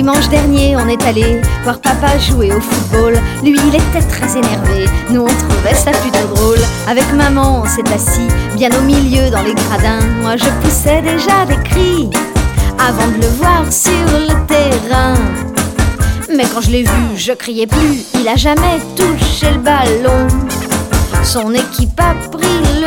Dimanche dernier, on est allé voir papa jouer au football. Lui, il était très énervé, nous on trouvait ça plutôt drôle. Avec maman, on s'est assis bien au milieu dans les gradins. Moi, je poussais déjà des cris avant de le voir sur le terrain. Mais quand je l'ai vu, je criais plus, il a jamais touché le ballon. Son équipe a pris le